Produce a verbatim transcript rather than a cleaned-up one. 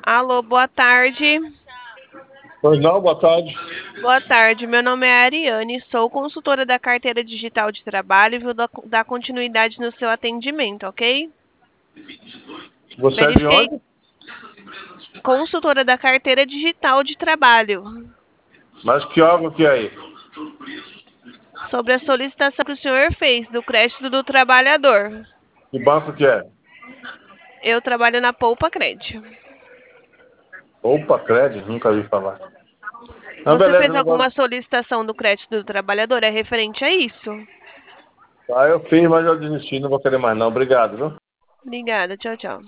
Alô, boa tarde. Pois não, boa tarde. Boa tarde, meu nome é Ariane, sou consultora da carteira digital de trabalho e vou dar dar continuidade no seu atendimento, ok? Você é de Verifiquei onde? consultora da carteira digital de trabalho Mas que órgão que é aí? sobre a solicitação que o senhor fez do crédito do trabalhador. Que banco que é? Eu trabalho na Poupa Cred. Opa, crédito, nunca vi falar. Não, Você beleza, fez eu não vou... alguma solicitação do crédito do trabalhador? É referente a isso? Ah, eu fiz, mas eu desisti, não vou querer mais não. Obrigado, viu? Obrigada, tchau, tchau.